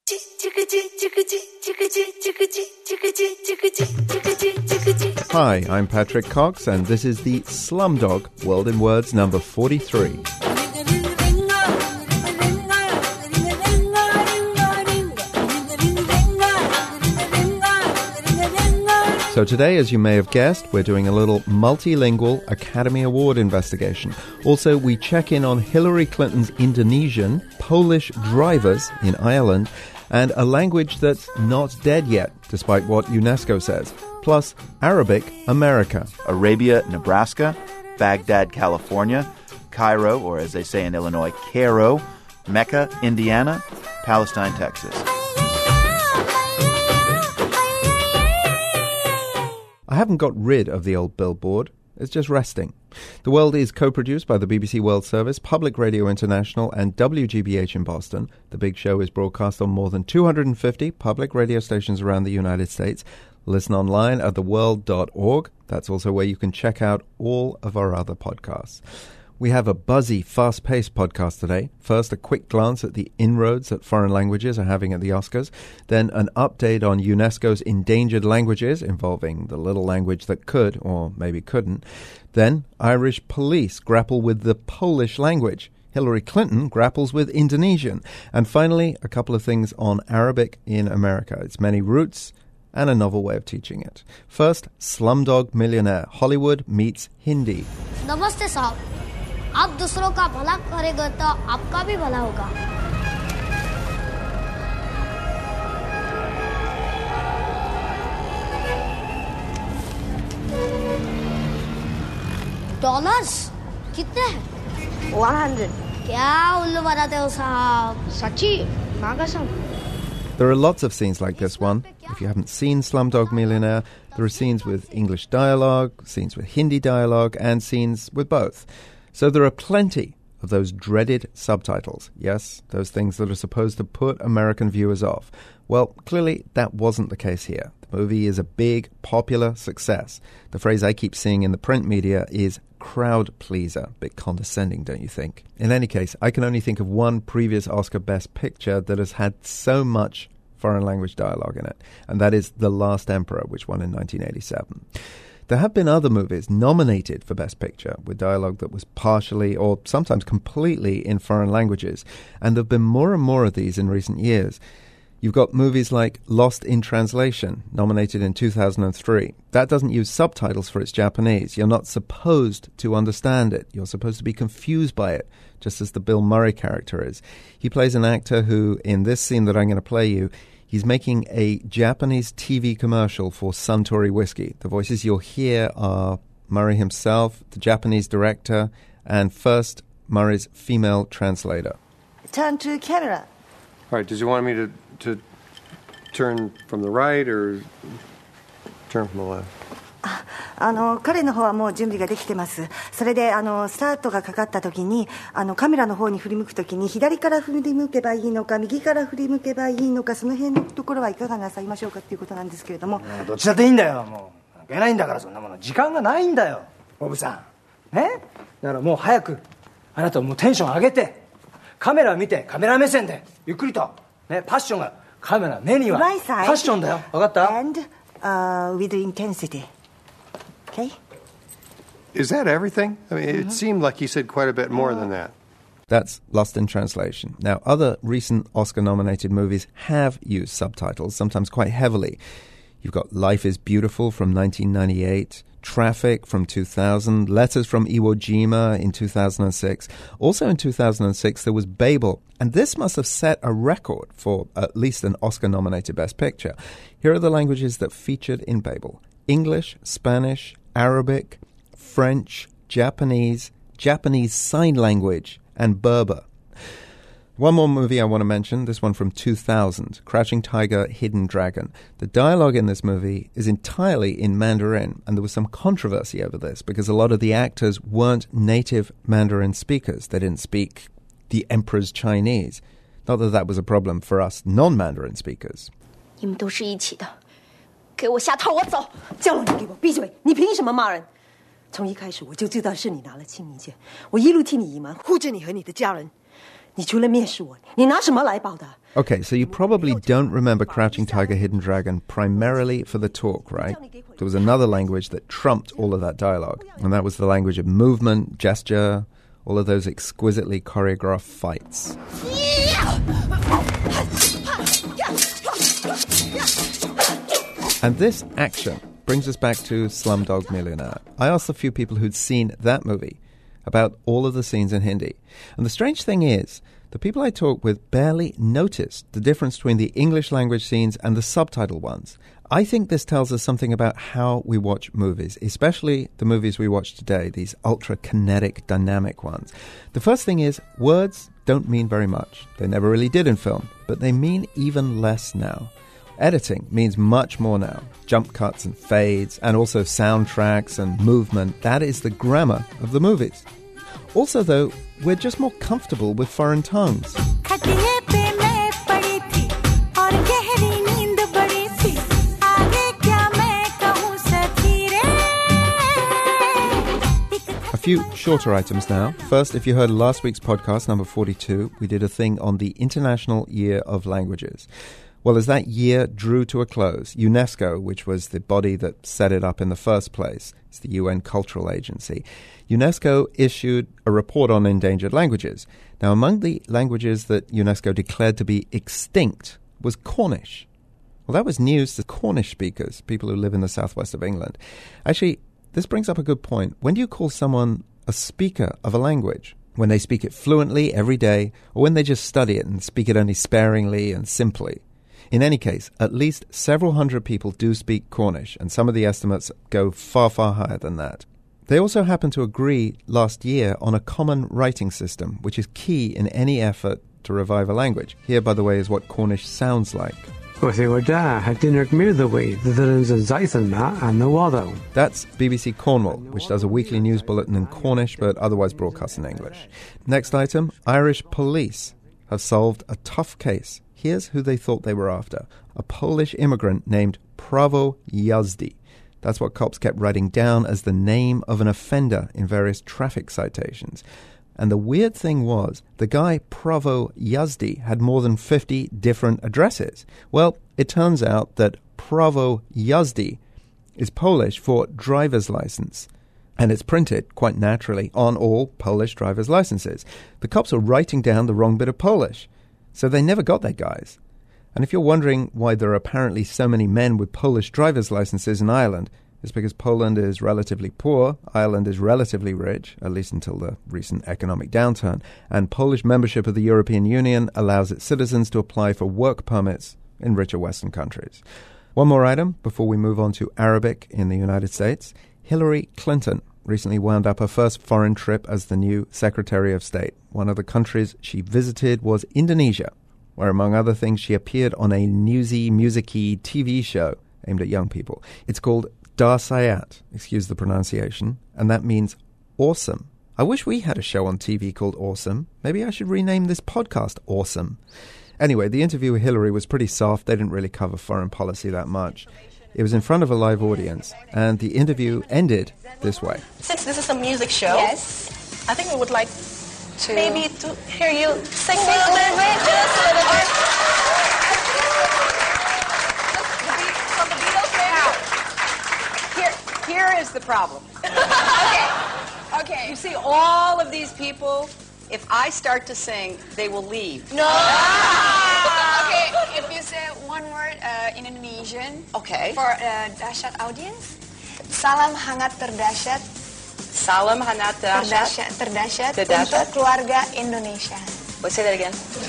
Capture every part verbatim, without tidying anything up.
Hi, I'm Patrick Cox, and this is the Slumdog World in Words number forty-three. So today, as you may have guessed, we're doing a little multilingual Academy Award investigation. Also, we check in on Hillary Clinton's Indonesian, Polish drivers in Ireland, and a language that's not dead yet, despite what UNESCO says. Plus, Arabic America. Arabia, Nebraska. Baghdad, California. Cairo, or as they say in Illinois, Cairo. Mecca, Indiana. Palestine, Texas. I haven't got rid of the old billboard. It's just resting. The World is co-produced by the B B C World Service, Public Radio International, and W G B H in Boston. The big show is broadcast on more than two hundred fifty public radio stations around the United States. Listen online at the world dot org. That's also where you can check out all of our other podcasts. We have a buzzy, fast-paced podcast today. First, a quick glance at the inroads that foreign languages are having at the Oscars. Then, an update on UNESCO's endangered languages, involving the little language that could, or maybe couldn't. Then, Irish police grapple with the Polish language. Hillary Clinton grapples with Indonesian. And finally, a couple of things on Arabic in America. Its many roots and a novel way of teaching it. First, Slumdog Millionaire. Hollywood meets Hindi. Namaste, sahab. आप दूसरों का भला करेगा तो आपका भी भला होगा डॉलर्स कितने हैं one hundred क्या उल्लू बनाते हो साहब सच्ची मांगा साहब. There are lots of scenes like this one. If you haven't seen Slumdog Millionaire, there are scenes with English dialogue, scenes with Hindi dialogue, and scenes with both. So there are plenty of those dreaded subtitles. Yes, those things that are supposed to put American viewers off. Well, clearly that wasn't the case here. The movie is a big, popular success. The phrase I keep seeing in the print media is crowd pleaser. Bit condescending, don't you think? In any case, I can only think of one previous Oscar Best Picture that has had so much foreign language dialogue in it, and that is The Last Emperor, which won in nineteen eighty-seven. There have been other movies nominated for Best Picture with dialogue that was partially or sometimes completely in foreign languages, and there have been more and more of these in recent years. You've got movies like Lost in Translation, nominated in two thousand three. That doesn't use subtitles for its Japanese. You're not supposed to understand it. You're supposed to be confused by it, just as the Bill Murray character is. He plays an actor who, in this scene that I'm going to play you, he's making a Japanese T V commercial for Suntory Whiskey. The voices you'll hear are Murray himself, the Japanese director, and first, Murray's female translator. Turn to camera. All right, did you want me to, to turn from the right or turn from the left? あの彼の方はもう準備ができてます。それであのスタートがかかった時にあのカメラの方に振り向く時に左から振り向けばいいのか右から振り向けばいいのかその辺のところはいかがなさいましょうかっていうことなんですけれども。 どっちだっていいんだよ。もう関係ないんだからそんなもの時間がないんだよ。ボブさん。ね？だからもう早くあなたもうテンション上げてカメラを見てカメラ目線でゆっくりとねパッションがカメラ目にはパッションだよ。わかった？ And、uh, with intensity.Okay. Is that everything? I mean, mm-hmm. It seemed like he said quite a bit more than that. That's Lost in Translation. Now, other recent Oscar-nominated movies have used subtitles, sometimes quite heavily. You've got Life is Beautiful from nineteen ninety-eight, Traffic from two thousand, Letters from Iwo Jima in two thousand six. Also in two thousand six, there was Babel. And this must have set a record for at least an Oscar-nominated Best Picture. Here are the languages that featured in Babel. English, Spanish, Arabic, French, Japanese, Japanese Sign Language, and Berber. One more movie I want to mention, this one from two thousand, Crouching Tiger, Hidden Dragon. The dialogue in this movie is entirely in Mandarin, and there was some controversy over this because a lot of the actors weren't native Mandarin speakers. They didn't speak the Emperor's Chinese. Not that that was a problem for us non-Mandarin speakers. 你们都是一起的。给我下套，我走！叫你给我闭嘴！你凭什么骂人？从一开始我就知道是你拿了清明剑，我一路替你隐瞒，护着你和你的家人。 你除了蔑视我，你拿什么来报答？ Okay, so you probably don't remember Crouching Tiger, Hidden Dragon primarily for the talk, right? There was another language that trumped all of that dialogue, and that was the language of movement, gesture, all of those exquisitely choreographed fights. And this action brings us back to Slumdog Millionaire. I asked a few people who'd seen that movie about all of the scenes in Hindi. And the strange thing is, the people I talked with barely noticed the difference between the English language scenes and the subtitle ones. I think this tells us something about how we watch movies, especially the movies we watch today, these ultra-kinetic, dynamic ones. The first thing is, words don't mean very much. They never really did in film, but they mean even less now. Editing means much more now. Jump cuts and fades, and also soundtracks and movement. That is the grammar of the movies. Also, though, we're just more comfortable with foreign tongues. A few shorter items now. First, if you heard last week's podcast, number forty-two, we did a thing on the International Year of Languages. Well, as that year drew to a close, UNESCO, which was the body that set it up in the first place, it's the U N Cultural Agency, UNESCO issued a report on endangered languages. Now, among the languages that UNESCO declared to be extinct was Cornish. Well, that was news to Cornish speakers, people who live in the southwest of England. Actually, this brings up a good point. When do you call someone a speaker of a language? When they speak it fluently every day, or when they just study it and speak it only sparingly and simply? In any case, at least several hundred people do speak Cornish, and some of the estimates go far, far higher than that. They also happened to agree last year on a common writing system, which is key in any effort to revive a language. Here, by the way, is what Cornish sounds like. That's B B C Cornwall, which does a weekly news bulletin in Cornish, but otherwise broadcasts in English. Next item, Irish police have solved a tough case. Here's who they thought they were after. A Polish immigrant named Prawo Jazdy. That's what cops kept writing down as the name of an offender in various traffic citations. And the weird thing was, the guy Prawo Jazdy had more than fifty different addresses. Well, it turns out that Prawo Jazdy is Polish for driver's license. And it's printed, quite naturally, on all Polish driver's licenses. The cops are writing down the wrong bit of Polish. So they never got their guys. And if you're wondering why there are apparently so many men with Polish driver's licenses in Ireland, it's because Poland is relatively poor, Ireland is relatively rich, at least until the recent economic downturn, and Polish membership of the European Union allows its citizens to apply for work permits in richer Western countries. One more item before we move on to Arabic in the United States. Hillary Clinton recently wound up her first foreign trip as the new Secretary of State. One of the countries she visited was Indonesia, where, among other things, she appeared on a newsy, music-y T V show aimed at young people. It's called Dasyat, excuse the pronunciation, and that means awesome. I wish we had a show on T V called Awesome. Maybe I should rename this podcast Awesome. Anyway, the interview with Hillary was pretty soft. They didn't really cover foreign policy that much. It was in front of a live audience, and the interview ended this way. Since this is a music show, yes, I think we would like to maybe to hear you sing, sing a little bit, just a little bit. From the Beatles, maybe? Here, here is the problem. Okay, okay. You see, all of these people, if I start to sing, they will leave. No. Okay, if you say one word uh, in Indonesian, okay, for a dahsyat audience, salam hangat terdahsyat. Salam hangat terdahsyat. Terdahsyat, terdahsyat untuk keluarga Indonesia. Well, say that again.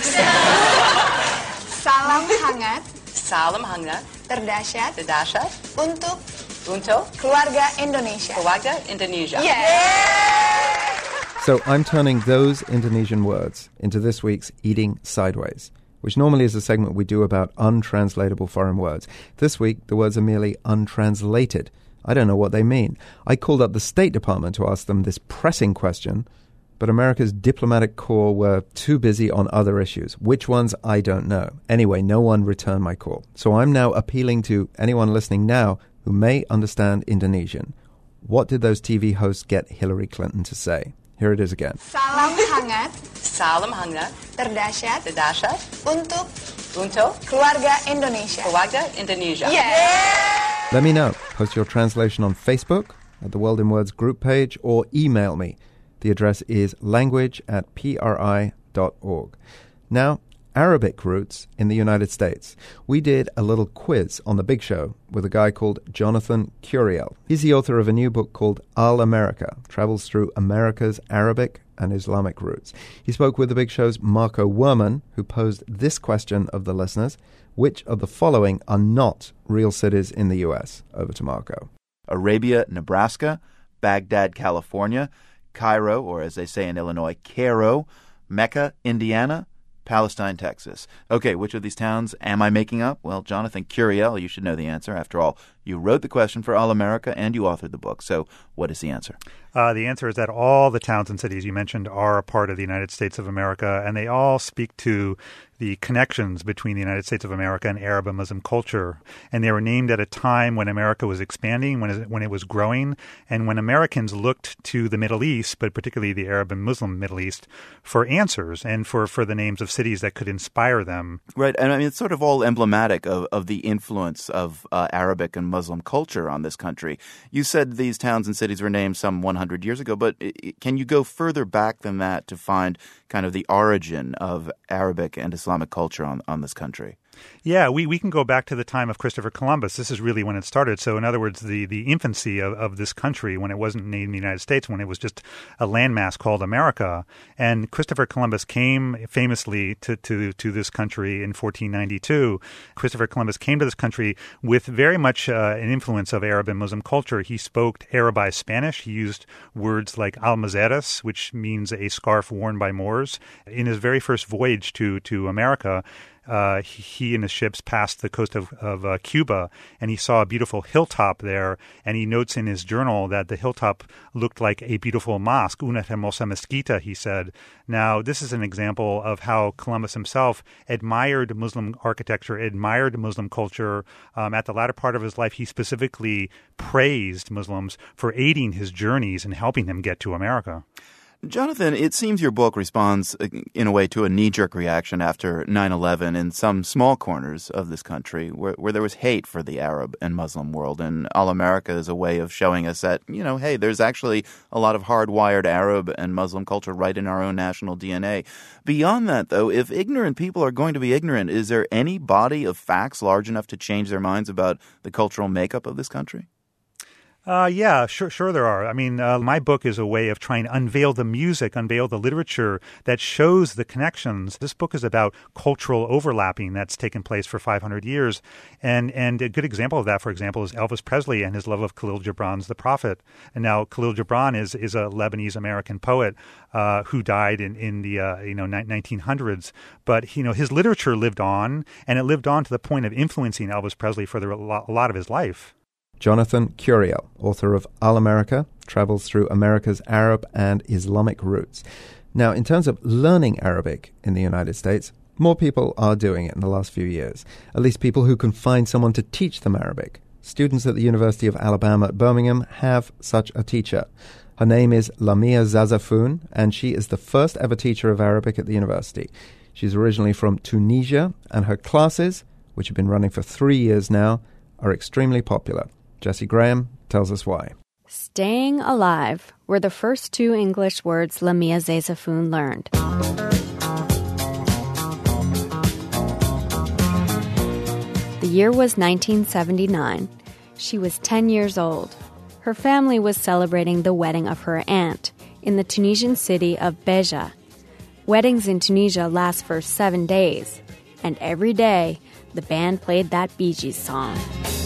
Salam hangat. Salam hangat. Terdahsyat. Terdahsyat. Untuk. Untuk. Keluarga Indonesia. Keluarga Indonesia. Yeah. So I'm turning those Indonesian words into this week's Eating Sideways, which normally is a segment we do about untranslatable foreign words. This week, the words are merely untranslated. I don't know what they mean. I called up the State Department to ask them this pressing question, but America's diplomatic corps were too busy on other issues. Which ones, I don't know. Anyway, no one returned my call. So I'm now appealing to anyone listening now who may understand Indonesian. What did those T V hosts get Hillary Clinton to say? Here it is again. Salam hangat, Salam hangat, terdahsyat, terdahsyat, untuk untuk keluarga Indonesia. keluarga Indonesia. Yeah. Let me know. Post your translation on Facebook at the World in Words group page or email me. The address is language at p r i dot org. Now, Arabic roots in the United States. We did a little quiz on The Big Show with a guy called Jonathan Curiel. He's the author of a new book called Al America, travels through America's Arabic and Islamic roots. He spoke with The Big Show's Marco Werman, who posed this question of the listeners: which of the following are not real cities in the U S? Over to Marco. Arabia, Nebraska, Baghdad, California, Cairo, or as they say in Illinois, Cairo, Mecca, Indiana, Palestine, Texas. Okay, which of these towns am I making up? Well, Jonathan Curiel, you should know the answer. After all, you wrote the question for All America and you authored the book. So what is the answer? Uh, the answer is that all the towns and cities you mentioned are a part of the United States of America, and they all speak to the connections between the United States of America and Arab and Muslim culture. And they were named at a time when America was expanding, when it, when it was growing, and when Americans looked to the Middle East, but particularly the Arab and Muslim Middle East, for answers and for, for the names of cities that could inspire them. Right. And I mean, it's sort of all emblematic of, of the influence of uh, Arabic and Muslim culture on this country. You said these towns and cities were named some one hundred years ago, but can you go further back than that to find kind of the origin of Arabic and Islamic culture on, on this country? Yeah, we, we can go back to the time of Christopher Columbus. This is really when it started. So in other words, the, the infancy of, of this country, when it wasn't named the United States, when it was just a landmass called America. And Christopher Columbus came famously to, to, to this country in fourteen ninety-two. Christopher Columbus came to this country with very much uh, an influence of Arab and Muslim culture. He spoke Arabized Spanish. He used words like almazeras, which means a scarf worn by Moors. In his very first voyage to, to America, Uh, he, he and his ships passed the coast of, of uh, Cuba, and he saw a beautiful hilltop there, and he notes in his journal that the hilltop looked like a beautiful mosque, una hermosa mezquita, he said. Now, this is an example of how Columbus himself admired Muslim architecture, admired Muslim culture. Um, at the latter part of his life, he specifically praised Muslims for aiding his journeys and helping him get to America. Jonathan, it seems your book responds, in a way, to a knee-jerk reaction after nine eleven in some small corners of this country where, where there was hate for the Arab and Muslim world. And All America is a way of showing us that, you know, hey, there's actually a lot of hardwired Arab and Muslim culture right in our own national D N A. Beyond that, though, if ignorant people are going to be ignorant, is there any body of facts large enough to change their minds about the cultural makeup of this country? Uh, yeah, sure, sure there are. I mean, uh, my book is a way of trying to unveil the music, unveil the literature that shows the connections. This book is about cultural overlapping that's taken place for five hundred years. And, and a good example of that, for example, is Elvis Presley and his love of Khalil Gibran's The Prophet. And now Khalil Gibran is, is a Lebanese-American poet uh, who died in, in the uh, you know nineteen hundreds. But, you know, his literature lived on, and it lived on to the point of influencing Elvis Presley for the, a lot of his life. Jonathan Curiel, author of All America, travels through America's Arab and Islamic roots. Now, in terms of learning Arabic in the United States, more people are doing it in the last few years. At least people who can find someone to teach them Arabic. Students at the University of Alabama at Birmingham have such a teacher. Her name is Lamia Zazafoun, and she is the first ever teacher of Arabic at the university. She's originally from Tunisia, and her classes, which have been running for three years now, are extremely popular. Jesse Graham tells us why. Staying alive were the first two English words Lamia Zazafoun learned. The year was nineteen seventy-nine. She was ten years old. Her family was celebrating the wedding of her aunt in the Tunisian city of Beja. Weddings in Tunisia last for seven days, and every day the band played that Bee Gees song.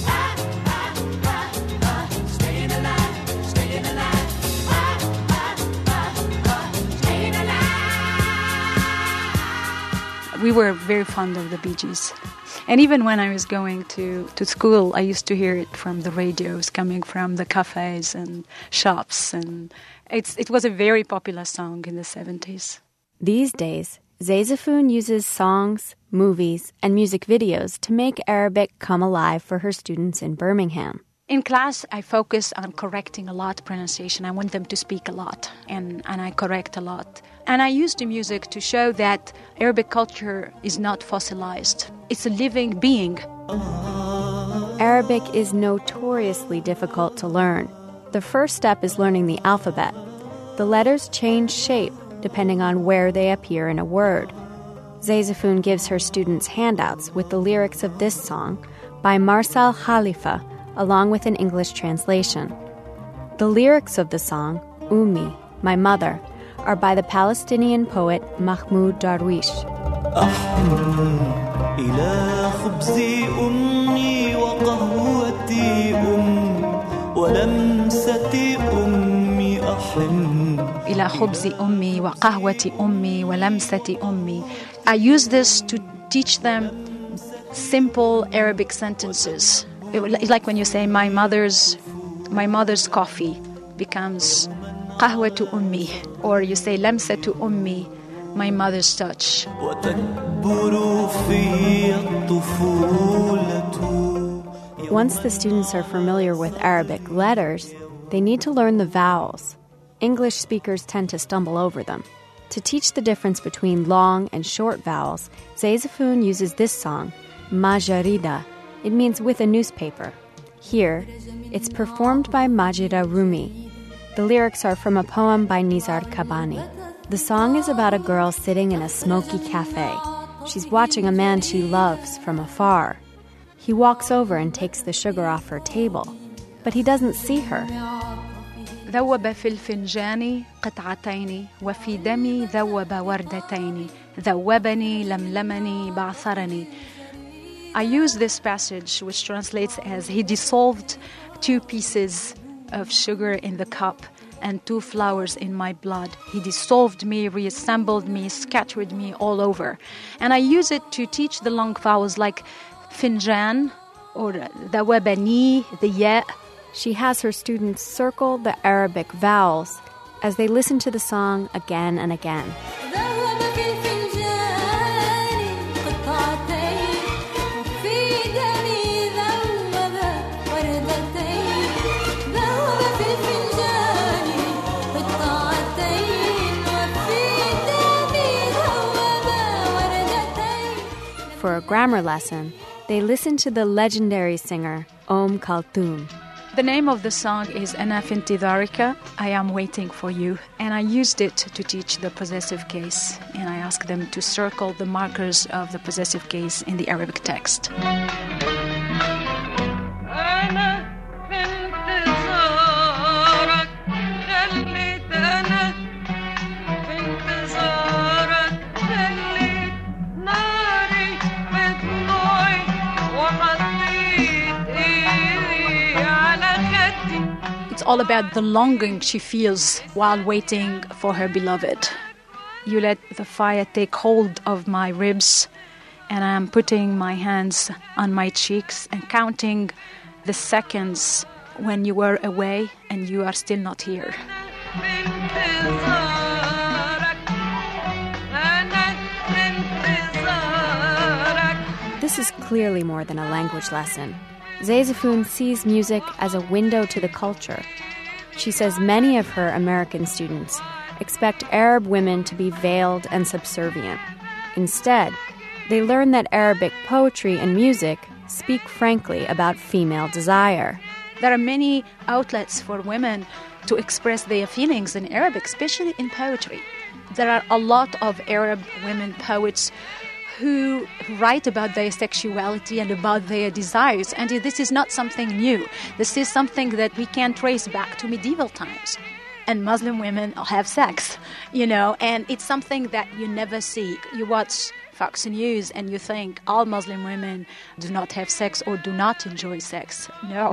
We were very fond of the Bee Gees. And even when I was going to, to school, I used to hear it from the radios coming from the cafes and shops. And it's, it was a very popular song in the seventies. These days, Zazafoun uses songs, movies, and music videos to make Arabic come alive for her students in Birmingham. In class, I focus on correcting a lot pronunciation. I want them to speak a lot, and, and I correct a lot. And I use the music to show that Arabic culture is not fossilized. It's a living being. Arabic is notoriously difficult to learn. The first step is learning the alphabet. The letters change shape depending on where they appear in a word. Zayzifun gives her students handouts with the lyrics of this song by Marsal Khalifa, along with an English translation. The lyrics of the song, Ummi, my mother, are by the Palestinian poet Mahmoud Darwish. إلى خبز أمي وقهوة أمي ولمسة أمي. I use this to teach them simple Arabic sentences. It's like when you say my mother's my mother's coffee becomes قهوة أمي, or you say لمسة أمي, my mother's touch. Once the students are familiar with Arabic letters, they need to learn the vowels. English speakers tend to stumble over them. To teach the difference between long and short vowels, Zayzifun uses this song, Majarida. It means with a newspaper. Here, it's performed by Majida Rumi. The lyrics are from a poem by Nizar Kabani. The song is about a girl sitting in a smoky cafe. She's watching a man she loves from afar. He walks over and takes the sugar off her table, but he doesn't see her. ذوب في الفنجان قطعتين وفي دمي ذوب وردتين ذوبني لملمني بعثرني. I use this passage, which translates as he dissolved two pieces of sugar in the cup and two flowers in my blood. He dissolved me, reassembled me, scattered me all over. And I use it to teach the long vowels like finjan or ذوبني, the ya. She has her students circle the Arabic vowels as they listen to the song again and again. For a grammar lesson, they listen to the legendary singer Om Kalthum. The name of the song is Ana fi intidharika, I am waiting for you. And I used it to teach the possessive case. And I asked them to circle the markers of the possessive case in the Arabic text. It's all about the longing she feels while waiting for her beloved. You let the fire take hold of my ribs, and I am putting my hands on my cheeks and counting the seconds when you were away and you are still not here. This is clearly more than a language lesson. Zayzifun sees music as a window to the culture. She says many of her American students expect Arab women to be veiled and subservient. Instead, they learn that Arabic poetry and music speak frankly about female desire. There are many outlets for women to express their feelings in Arabic, especially in poetry. There are a lot of Arab women poets who write about their sexuality and about their desires. And this is not something new. This is something that we can trace back to medieval times. And Muslim women have sex, you know, and it's something that you never see. You watch Fox News and you think all Muslim women do not have sex or do not enjoy sex. No.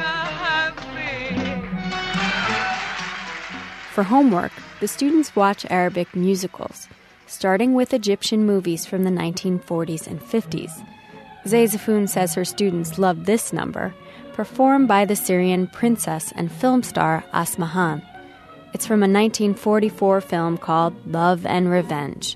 For homework, the students watch Arabic musicals, starting with Egyptian movies from the nineteen forties and fifties. Zayzifun says her students love this number, performed by the Syrian princess and film star Asmahan. It's from a nineteen forty-four film called Love and Revenge.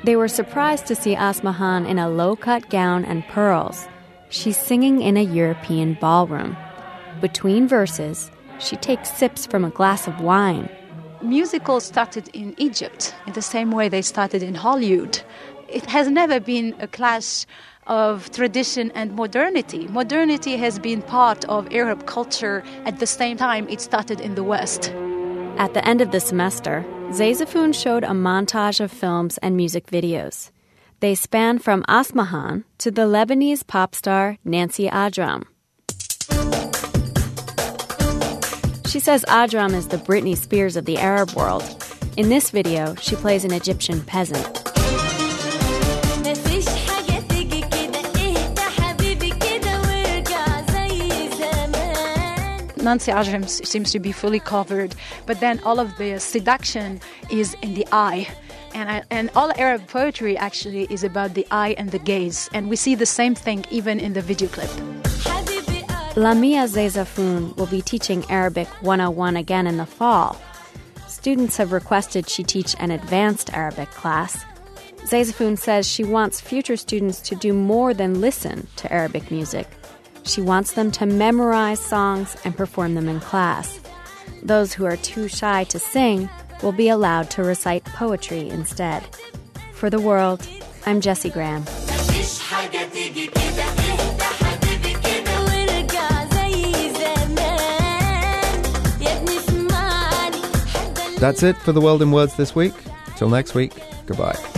They were surprised to see Asmahan in a low-cut gown and pearls. She's singing in a European ballroom. Between verses, she takes sips from a glass of wine. Musicals started in Egypt in the same way they started in Hollywood. It has never been a clash of tradition and modernity. Modernity has been part of Arab culture at the same time it started in the West. At the end of the semester, Zayzafun showed a montage of films and music videos. They span from Asmahan to the Lebanese pop star Nancy Ajram. She says Ajram is the Britney Spears of the Arab world. In this video, she plays an Egyptian peasant. Nancy Ajram seems to be fully covered, but then all of the seduction is in the eye. And, I, and all Arab poetry actually is about the eye and the gaze. And we see the same thing even in the video clip. Lamia Zayzafun will be teaching Arabic one oh one again in the fall. Students have requested she teach an advanced Arabic class. Zayzafun says she wants future students to do more than listen to Arabic music. She wants them to memorize songs and perform them in class. Those who are too shy to sing will be allowed to recite poetry instead. For The World, I'm Jessie Graham. That's it for The World in Words this week. Till next week, goodbye.